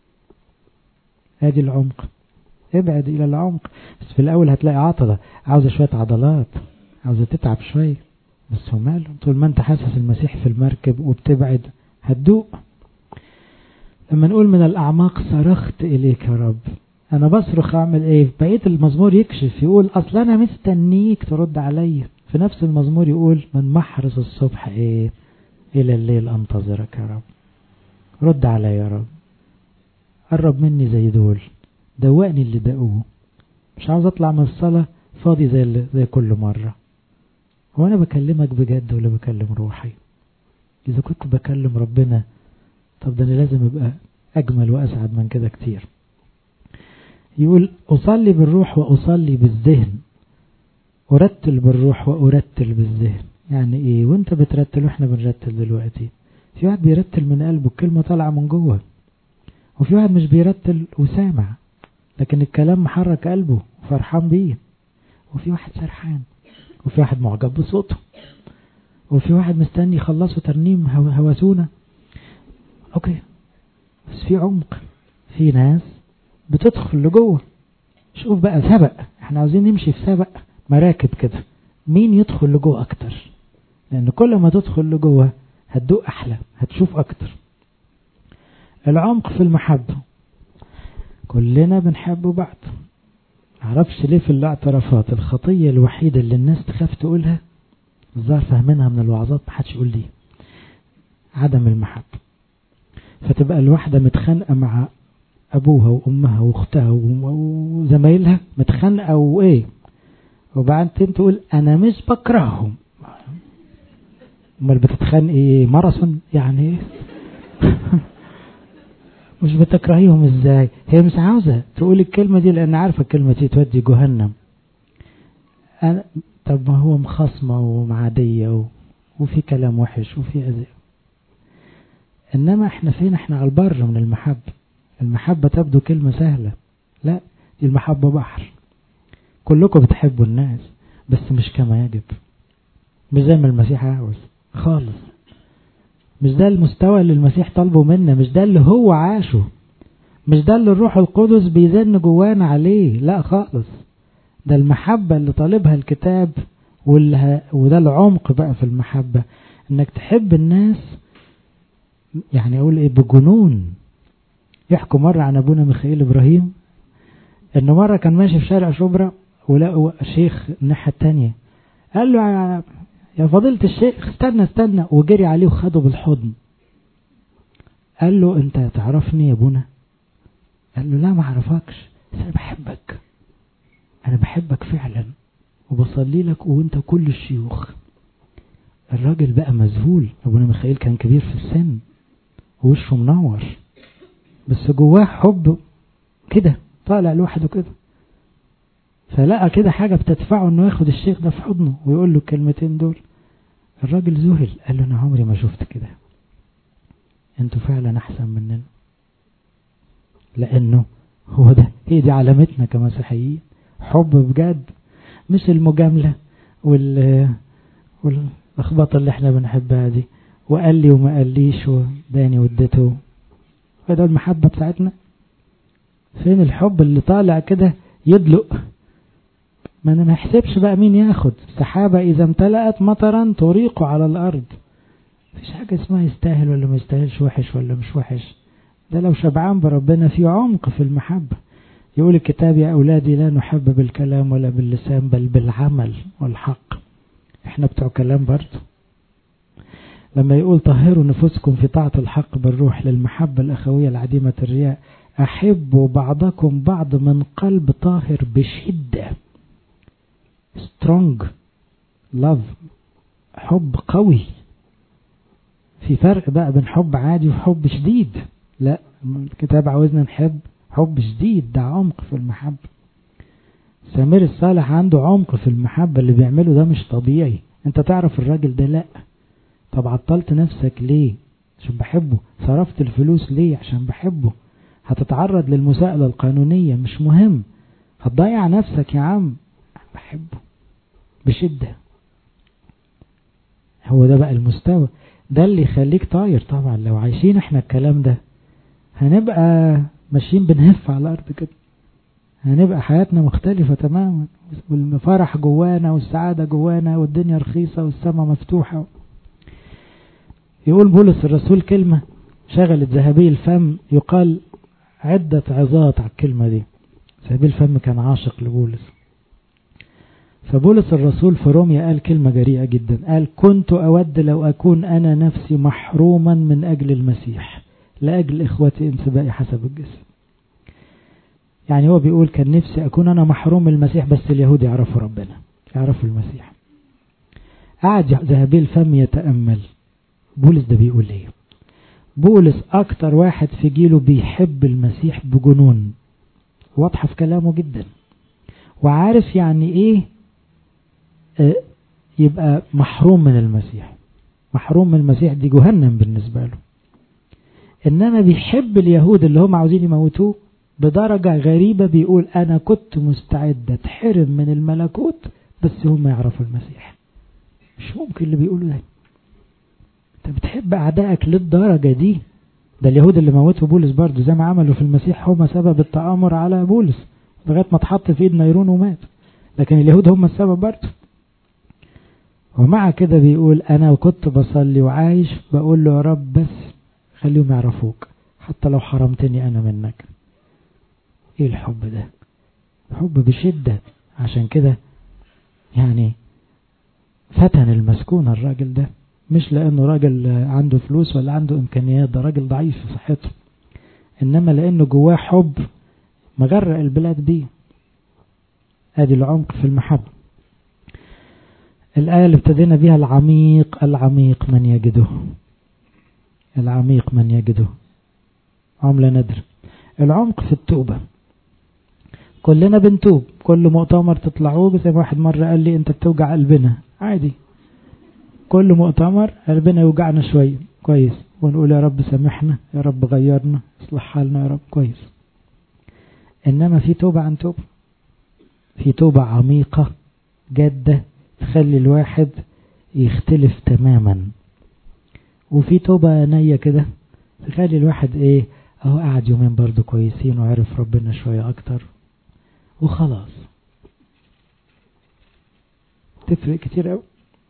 هذه العمق، ابعد إلى العمق. بس في الأول هتلاقي عضلة، عاوزة شوية عضلات، عاوزة تتعب شوية، بس هو ماله، طول ما انت حاسس المسيح في المركب وبتبعد هتدوق. لما نقول من الأعماق صرخت إليك يا رب، أنا بصرخ أعمل إيه؟ بقية المزمور يكشف يقول أصل أنا مستنيك ترد علي. في نفس المزمور يقول من محرس الصبح إيه إلى الليل أنتظرك يا رب، رد علي يا رب، قرب مني زي دول، دوقني اللي دقوه. مش عاوز أطلع من الصلاة فاضي زي كل مرة. وأنا بكلمك بجد ولا بكلم روحي؟ إذا كنت بكلم ربنا طب ده أنا لازم أبقى أجمل وأسعد من كده كتير. يقول أصلي بالروح وأصلي بالذهن، أرتل بالروح وأرتل بالذهن. يعني إيه؟ وانت بترتل وإحنا بنرتل دلوقتي، في واحد بيرتل من قلبه، الكلمة طالعة من جوه، وفي واحد مش بيرتل وسامع لكن الكلام محرك قلبه وفرحان بيه، وفي واحد سرحان، وفي واحد معجب بصوته، وفي واحد مستني يخلصوا ترنيم هوسونا. اوكي، بس في عمق، في ناس بتدخل لجوه. شوف بقى سبق، احنا عاوزين نمشي في سبق مراكب كده، مين يدخل لجوه اكتر؟ لان كل ما تدخل لجوه هتدوق احلى، هتشوف اكتر. العمق في المحبة، كلنا بنحب بعض. معرفش ليه في الاعترافات الخطية الوحيدة اللي الناس تخاف تقولها، الظاهر فاهمينها من الوعظات محدش يقول لي، عدم المحبة. فتبقى الواحدة متخانقة مع أبوها وأمها وأختها وزمايلها، متخانقة وإيه، وبعدين تقول أنا مش بكرههم. امال بتتخانق إيه؟ ماراثون يعني إيه؟ مش بتكرهيهم إزاي؟ هي مش عاوزة تقول الكلمة دي لأن عارفة الكلمة دي تودي جهنم. طب ما هو مخصمة ومعادية وفي كلام وحش وفي أذى. إنما إحنا فين؟ إحنا على البر من المحبة. المحبة تبدو كلمة سهلة، لا، دي المحبة بحر. كلكم بتحبوا الناس بس مش كما يجب، مش زي ما المسيح عاوز خالص، مش ده المستوى اللي المسيح طالبه منا، مش ده اللي هو عاشه، مش ده اللي الروح القدس بيزن جوانا عليه، لا خالص. ده المحبة اللي طالبها الكتاب، وده العمق بقى في المحبة، انك تحب الناس. يعني اقول ايه؟ بجنون. يحكوا مرة عن ابونا ميخائيل ابراهيم انه مرة كان ماشي في شارع شبرا ولقوا شيخ الناحية التانية، قال له يا فضيلة الشيخ استنى، وجري عليه وخده بالحضن. قال له انت تعرفني يا ابونا؟ قال له لا ما اعرفكش، بس انا بحبك، انا بحبك فعلا وبصلي لك وانت كل الشيوخ. الراجل بقى مذهول، ابونا ميخائيل كان كبير في السن ووشه منور، بس جواه حب كده طالع لوحده كده. فلقى كده حاجة بتدفعه انه ياخد الشيخ ده في حضنه ويقول له الكلمتين دول. الراجل ذهل، قال له انا عمري ما شفت كده، انتوا فعلا احسن مننا. لانه هو ده، هي دي علامتنا كمسيحيين، حب بجد، مش المجاملة واللخبطة اللي احنا بنحبها دي، وقال لي وما قاليش وداني ودته. فده المحبة بتاعتنا. فين الحب اللي طالع كده يدلق؟ ما انا ما يحسبش بقى مين ياخد. السحابة اذا امتلأت مطرا تريق على الارض. مفيش حاجة اسمها يستاهل ولا ما يستاهلش، وحش ولا مش وحش. ده لو شبعان بربنا في عمق في المحبة. يقول الكتاب يا أولادي لا نحب بالكلام ولا باللسان بل بالعمل والحق. احنا بتوع كلام برضه. لما يقول طهروا نفوسكم في طاعة الحق بالروح للمحبة الأخوية العديمة الرياء، أحبوا بعضكم بعض من قلب طاهر بشدة. strong love، حب قوي. في فرق بقى بين حب عادي وحب شديد. لا، الكتاب عاوزنا نحب حب شديد، ده عمق في المحبة. سمير الصالح عنده عمق في المحبة، اللي بيعمله ده مش طبيعي. انت تعرف الراجل ده؟ لا. طب عطلت نفسك ليه؟ عشان بحبه. صرفت الفلوس ليه؟ عشان بحبه. هتتعرض للمساءلة القانونية، مش مهم. هتضيع نفسك يا عم، بحبه بشدة. هو ده بقى المستوى، ده اللي يخليك طاير. طبعا لو عايشين احنا الكلام ده هنبقى ماشيين بنهف على الارض كده، هنبقى حياتنا مختلفة تماما، والفرح جوانا والسعادة جوانا والدنيا رخيصة والسماء مفتوحة. يقول بولس الرسول كلمة شغلت ذهبي الفم، يقال عدة عظات على الكلمة دي. ذهبي الفم كان عاشق لبولس. فبولس الرسول في روميا قال كلمة جريئة جدا، قال كنت أود لو أكون أنا نفسي محروما من أجل المسيح لأجل إخوتي انسبائي حسب الجسم. يعني هو بيقول كان نفسي أكون أنا محروم من المسيح، بس اليهود يعرفوا ربنا، يعرفوا المسيح. قعد ذهبي الفم يتأمل بولس ده بيقول ايه. بولس أكتر واحد في جيله بيحب المسيح بجنون، واضحة في كلامه جدا، وعارف يعني ايه يبقى محروم من المسيح. محروم من المسيح دي جهنم بالنسبة له. إنما بيحب اليهود اللي هم عاوزين يموتوه بدرجة غريبة. بيقول أنا كنت مستعد أتحرم من الملكوت بس هم يعرفوا المسيح. مش ممكن اللي بيقوله ده. أنت بتحب أعدائك للدرجة دي؟ ده اليهود اللي موتوا بولس برضو زي ما عملوا في المسيح هم سبب التآمر على بولس لغاية ما اتحط في ايد نيرون ومات، لكن اليهود هم السبب برضو. ومع كده بيقول أنا كنت بصلي وعايش بقول له يا رب بس خليهم يعرفوك حتى لو حرمتني أنا منك. إيه الحب ده؟ حب بشدة. عشان كده يعني فتن المسكون الراجل ده، مش لأنه راجل عنده فلوس ولا عنده إمكانيات، ده راجل ضعيف في صحته، إنما لأنه جواه حب مغرق البلاد بيه. هذه العمق في المحبة. الآية اللي ابتدينا بيها العميق، العميق من يجده. العميق من يجده عملة ندر. العمق في التوبة. كلنا بنتوب، كل مؤتمر تطلعوه زي واحد مرة قال لي انت بتوجع قلبنا. عادي، كل مؤتمر قلبنا يوجعنا شوية، كويس، ونقول يا رب سامحنا، يا رب غيرنا، اصلح حالنا يا رب، كويس. انما في توبة عن توبة، في توبة عميقة جادة تخلي الواحد يختلف تماما، وفي توبة نية كده تخلي الواحد ايه اهو قاعد يومين برضو كويسين وعرف ربنا شوية اكتر وخلاص. تفرق كتير قوي.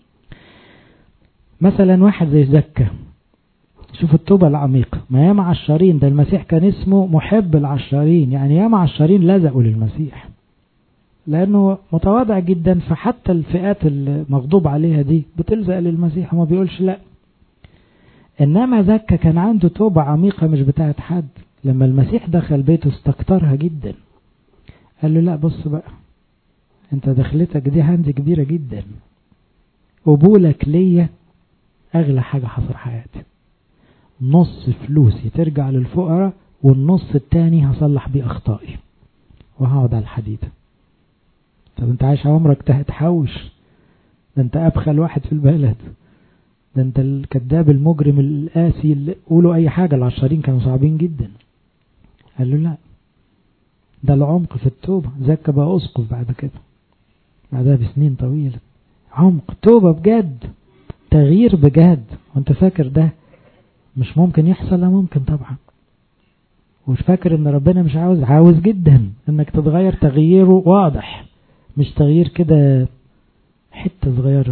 مثلا واحد زي زكا، شوف التوبة العميقة. ما ياما عشارين، ده المسيح كان اسمه محب العشارين، يعني ياما عشارين لزقوا للمسيح لأنه متواضع جدا، فحتى الفئات المغضوب عليها دي بتلزق للمسيح وما بيقولش لا. إنما زكا كان عنده توبة عميقة مش بتاعت حد. لما المسيح دخل بيته استكترها جدا، قال له لا بص بقى، انت دخلتك دي عندي كبيرة جدا، قبولك ليا أغلى حاجة حصل حياتي. نص فلوسي ترجع للفقراء والنص التاني هصلح بيه أخطائي وهقعد على الحديد. طب انت عايش عمرك تحوش؟ ده انت أبخل واحد في البلد، ده انت الكذاب المجرم القاسي اللي قولوا أي حاجة. العشرين كانوا صعبين جدا. قال له لا، ده العمق في التوبة. زكا بقى أسقف بعد كده، بعدها بسنين طويلة. عمق، توبة بجد، تغيير بجد. وانت فاكر ده مش ممكن يحصل؟ لا ممكن طبعا. ومش فاكر ان ربنا مش عاوز جدا انك تتغير تغييره واضح، مش تغيير كده حتة صغيرة.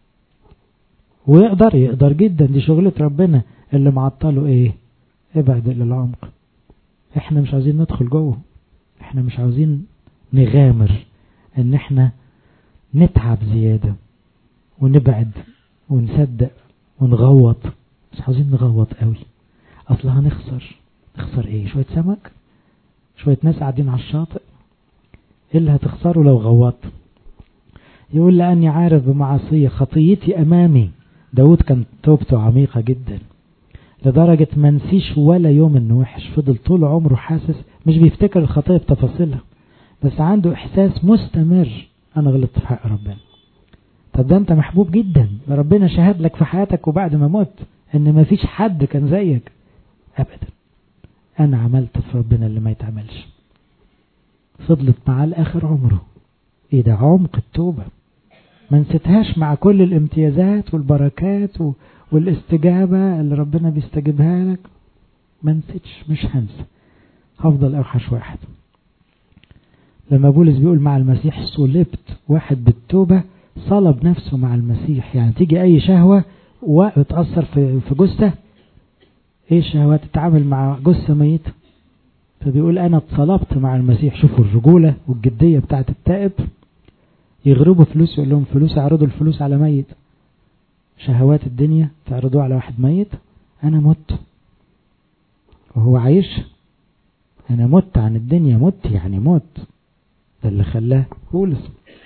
ويقدر جدا، دي شغلة ربنا. اللي معطله ايه؟ ابعد الى العمق. احنا مش عاوزين ندخل جوه، احنا مش عاوزين نغامر ان احنا نتعب زيادة ونبعد ونصدق ونغوط. مش عاوزين نغوط قوي، اصلا هنخسر ايه؟ شوية سمك، شوية ناس قاعدين على الشاطئ. ايه اللي هتخسره لو غوط؟ يقول لأني عارف بمعصية خطيتي أمامي. داود كان توبته عميقة جدا لدرجة ما نسيش ولا يوم انه وحش. فضل طول عمره حاسس، مش بيفتكر الخطية بتفاصيلها، بس عنده احساس مستمر انا غلطت في حق ربنا. طب ده انت محبوب جدا، ربنا شهد لك في حياتك وبعد ما مت ان ما فيش حد كان زيك ابدا. انا عملت في ربنا اللي ما يتعملش. فضلت معاه لاخر عمره. ايه ده عمق التوبة! ما نسيتهاش مع كل الامتيازات والبركات والاستجابة اللي ربنا بيستجيبها لك. ما نسيتش، مش هنسى، هفضل اوحش واحد. لما بولس بيقول مع المسيح صلبت، واحد بالتوبة صلب نفسه مع المسيح. يعني تيجي اي شهوة وتأثر في جثة، ايه الشهوات تتعامل مع جثة ميتة؟ فبيقول انا اتصلبت مع المسيح. شوفوا الرجولة والجدية بتاعت التائب. يغربوا فلوس، يقول لهم فلوس، يعرضوا الفلوس على ميت. شهوات الدنيا تعرضوه على واحد ميت. انا مت وهو عايش. انا مت عن الدنيا، مت يعني موت. ده اللي خلاه بولس.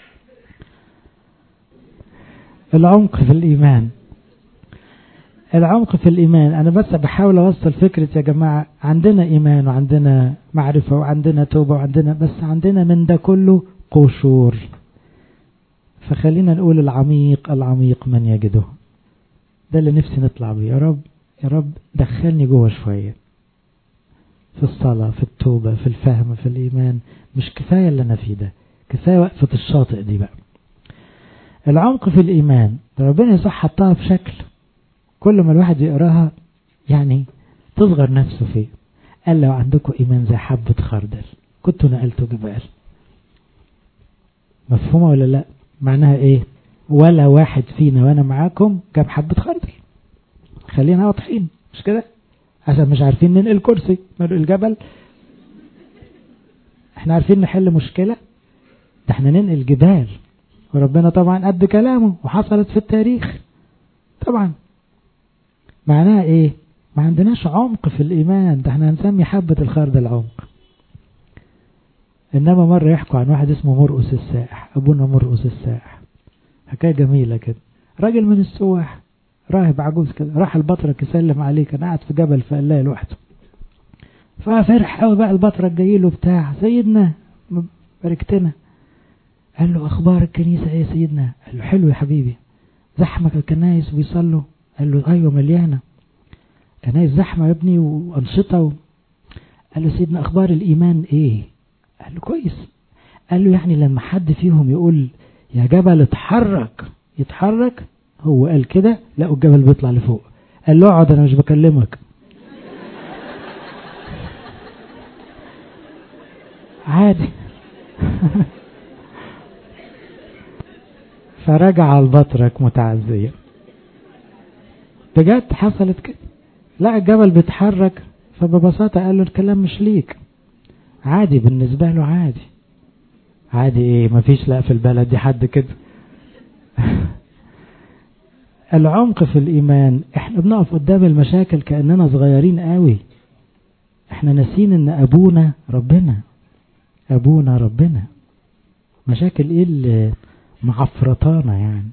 العمق في الإيمان. العمق في الإيمان، أنا بس بحاول أوصل فكرة يا جماعة. عندنا إيمان وعندنا معرفة وعندنا توبة وعندنا، بس عندنا من ده كله قشور. فخلينا نقول العميق العميق من يجده. ده اللي نفسي نطلع بيه. يا رب يا رب دخلني جوه شوية في الصلاة، في التوبة، في الفهم، في الإيمان. مش كفاية اللي أنا فيه ده، كفاية وقفة الشاطئ دي بقى. العمق في الإيمان ربنا يصح حطها بشكل كل ما الواحد يقراها يعني تصغر نفسه فيه. قال لو عندكم إيمان زي حبة خردل كنتوا نقلتوا جبال. مفهومة ولا لا؟ معناها إيه؟ ولا واحد فينا وأنا معاكم جاب حبة خردل. خلينا واضحين، مش كده؟ عشان مش عارفين ننقل كرسي ننقل الجبل. احنا عارفين نحل مشكلة، ده احنا ننقل جبال. وربنا طبعا قد كلامه وحصلت في التاريخ طبعا. معناها ايه؟ ما عندناش عمق في الإيمان. ده احنا هنسمي حبة الخردل عمق. إنما مرة يحكوا عن واحد اسمه مرقس السائح، أبونا مرقس السائح. حكاية جميلة كده. راجل من السواح، راهب عجوز كده، راح البطرك يسلم عليه. كان قاعد في جبل في قلاية لوحده. ففرح قوي بقى البطرك جاي له بتاع سيدنا باركتنا. قال له أخبار الكنيسة ايه سيدنا؟ قال له حلو يا حبيبي. زحمة الكنائس بيصلوا؟ قال له أيوة مليانة كنائس زحمة يا ابني وأنشطة قال له سيدنا أخبار الإيمان ايه؟ قال له كويس. قال له يعني لما حد فيهم يقول يا جبل اتحرك يتحرك، هو قال كده لقوا الجبل بيطلع لفوق. قال له اقعد انا مش بكلمك. عادي. فرجع البطرك متعزيا. بجد حصلت كده. لا الجبل بيتحرك، فببساطة قال له الكلام مش ليك. عادي بالنسبة له، عادي. عادي ايه؟ مفيش لا في البلد دي حد كده. العمق في الإيمان. احنا بنقف قدام المشاكل كأننا صغيرين قوي. احنا ناسين ان ابونا ربنا. ابونا ربنا. مشاكل ايه اللي معفرطانا يعني؟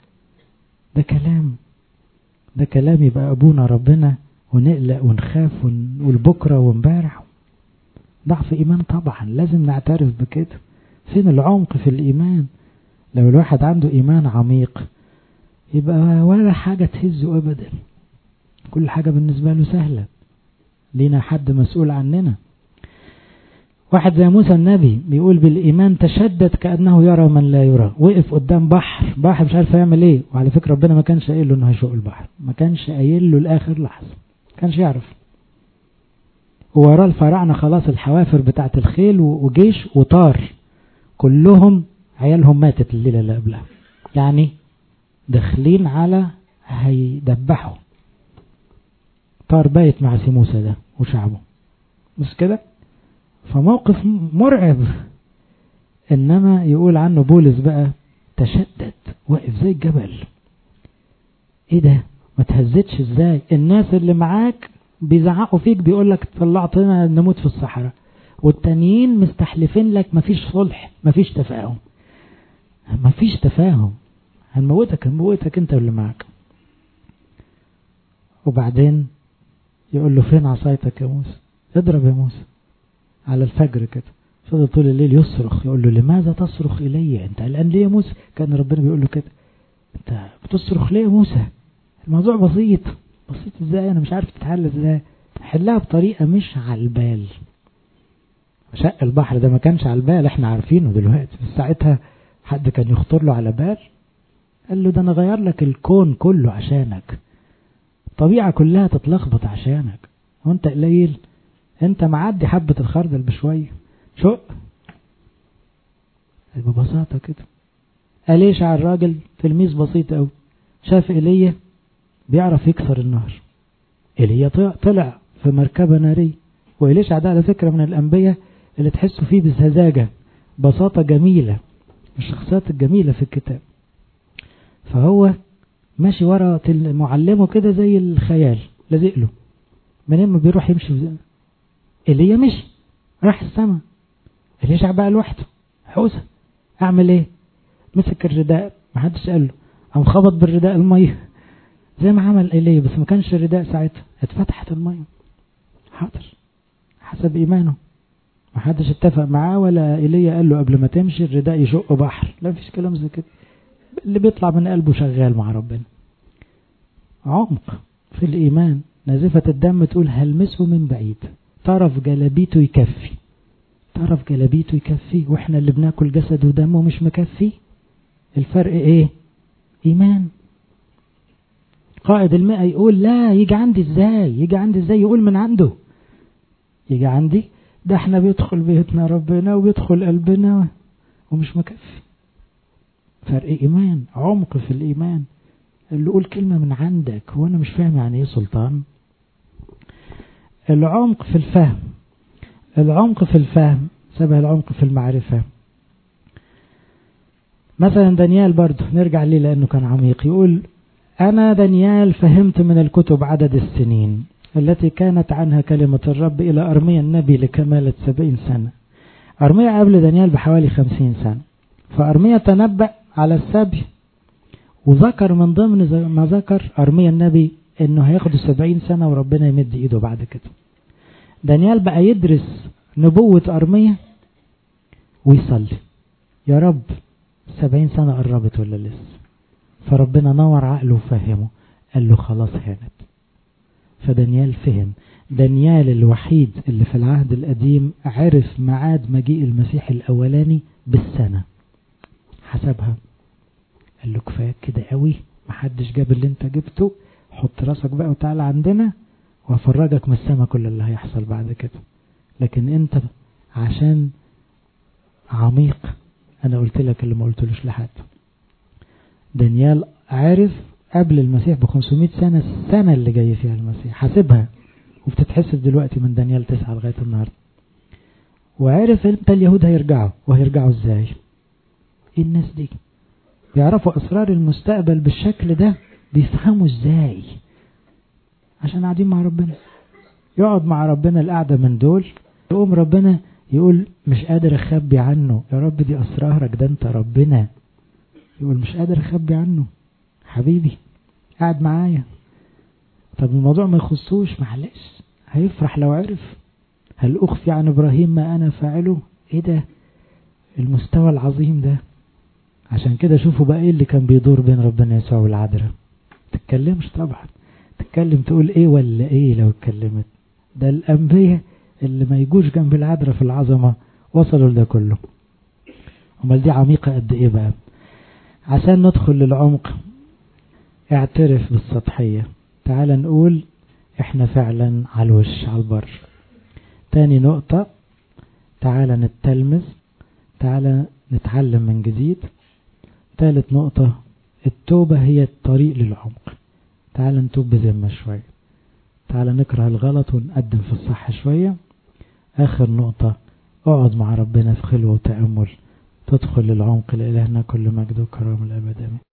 ده كلام يبقى ابونا ربنا ونقلق ونخاف ونقول بكرة ومبارح. ضعف ايمان طبعا، لازم نعترف بكده. فين العمق في الإيمان؟ لو الواحد عنده إيمان عميق يبقى ولا حاجة تهزه أبدا. كل حاجة بالنسبة له سهلة. لينا حد مسؤول عننا. واحد زي موسى النبي بيقول بالإيمان تشدد كأنه يرى من لا يرى. وقف قدام بحر مش عارف يعمل ايه. وعلى فكرة ربنا ما كانش قايل له انه هيشق البحر، ما كانش قايل له لآخر لحظة، ما كانش يعرف. ووراه الفراعنة خلاص الحوافر بتاعت الخيل وجيش وطار كلهم عيالهم ماتت الليلة اللي قبلها، يعني داخلين على هيدبحوا. طار بايت مع سيموسة ده وشعبه، مش كده؟ فموقف مرعب. انما يقول عنه بولس بقى تشدد، واقف زي الجبل. ايه ده؟ ما تهزتش ازاي؟ الناس اللي معاك بيزعقوا فيك، بيقولك طلعتنا نموت في الصحراء، والتانيين مستحلفين لك مفيش صلح، مفيش تفاهم. مفيش تفاهم، هنموتك انت واللي معاك. وبعدين يقول له فين عصايتك يا موسى؟ اضرب يا موسى. على الفجر كده فضل طول الليل يصرخ، يقول له لماذا تصرخ إلي؟ انت قلقان ليه يا موسى؟ كان ربنا بيقول له كده، انت بتصرخ ليه يا موسى؟ الموضوع بسيط ازاي؟ انا مش عارف تتحل ازاي. حلها بطريقة مش على البال. شق البحر ده ما كانش على البال، احنا عارفينه دلوقتي، بس ساعتها حد كان يخطر له على بال؟ قال له ده انا غير لك الكون كله عشانك، الطبيعة كلها تتلخبط عشانك، وانت قليل؟ انت معدي حبة الخردل بشوية، شق ببساطة كده. أليشع الراجل تلميذ بسيط قوي، شاف إيليا بيعرف يكسر النهر. إيليا طلع في مركبة نارية، وإليشع ده على فكرة من الأنبياء اللي تحسوا فيه بسذاجة، بساطة جميلة، من الشخصيات الجميلة في الكتاب. فهو ماشي ورا معلمه كده زي الخيال، لازق له منين ما بيروح يمشي. إيليا مشي راح السماء، إليشع بقى لوحده حوسه، اعمل ايه؟ مسك الرداء، ما حدش قال له، قام خبط بالرداء الميه زي ما عمل إيليا، بس ما كانش الرداء ساعتها، اتفتحت الميه. حاضر، حسب ايمانه، ما حدش اتفق معاه ولا إيليا قال له قبل ما تمشي الرداء يشق بحر، لا فيش كلام زي كده. اللي بيطلع من قلبه شغال مع ربنا. عمق في الإيمان. نازفة الدم تقول هلمسه من بعيد، طرف جلبيته يكفي، طرف جلبيته يكفي، واحنا اللي بناكل جسد ودمه مش مكفي. الفرق ايه؟ ايمان. قائد 100 يقول لا، يجي عندي ازاي؟ يقول من عنده يجي عندي، ده احنا بيدخل بيتنا ربنا وبيدخل قلبنا ومش مكفي. فرق ايمان، عمق في الايمان. اللي يقول كلمة من عندك، هو انا مش فاهم يعني ايه سلطان. العمق في الفهم، العمق في الفهم سبب العمق في المعرفة. مثلا دانيال برضه نرجع ليه لأنه كان عميق. يقول أنا دانيال فهمت من الكتب عدد السنين التي كانت عنها كلمة الرب إلى أرميا النبي لكمالة 70 سنة. أرميا قبل دانيال بحوالي 50 سنة. فأرميا تنبأ على السبي، وذكر من ضمن ما ذكر أرميا النبي إنه هياخد 70 سنة وربنا يمد إيده بعد كده. دانيال بقى يدرس نبوة أرميا ويصلي، يا رب 70 سنة قربت ولا لسه؟ فربنا نور عقله وفهمه، قال له خلاص هانت. فدانيال فهم. دانيال الوحيد اللي في العهد القديم عرف ميعاد مجيء المسيح الأولاني بالسنة، حسبها، قال له كفاية كده قوي، محدش جاب اللي انت جبته، حط راسك بقى وتعالى عندنا وافرجك من السما كل اللي هيحصل بعد كده. لكن انت عشان عميق انا قلت لك اللي ما قلتلوش لحد. دانيال عارف قبل المسيح ب500 سنة السنة اللي جاي فيها المسيح، حاسبها وبتتحسب دلوقتي من دانيال 9 لغاية النهاردة. وعارف امتى اليهود هيرجعوا ازاي. ايه الناس دي بيعرفوا اسرار المستقبل بالشكل ده؟ بيفهموا ازاي؟ عشان قاعدين مع ربنا. يقعد مع ربنا القعدة من دول، يقوم ربنا يقول مش قادر اخبي عنه، يا رب دي اسرارك، ده انت ربنا. يقول مش قادر اخبي عنه، حبيبي قاعد معايا. طب الموضوع ما يخصوش، معلش، هيفرح لو عرف. هل اخفي عن ابراهيم ما انا فاعله؟ ايه ده المستوى العظيم ده. عشان كده شوفوا بقى ايه اللي كان بيدور بين ربنا يسوع والعذراء. تتكلمش طبعا، تتكلم تقول ايه ولا ايه لو اتكلمت. ده الانبياء اللي ما يجوش جنب العذراء في العظمة وصلوا لده كله. امال دي عميقة قد ايه بقى؟ عشان ندخل للعمق اعترف بالسطحية. تعال نقول احنا فعلا على الوش على البر. تاني نقطة، تعال نتلمذ، تعال نتعلم من جديد. ثالث نقطة، التوبة هي الطريق للعمق. تعال نتوب بذمة شوية، تعال نكره الغلط ونقدم في الصح شوية. آخر نقطة، اقعد مع ربنا في خلوة وتأمل، تدخل للعمق. لإلهنا كل مجد وكرامة الأبد آمين.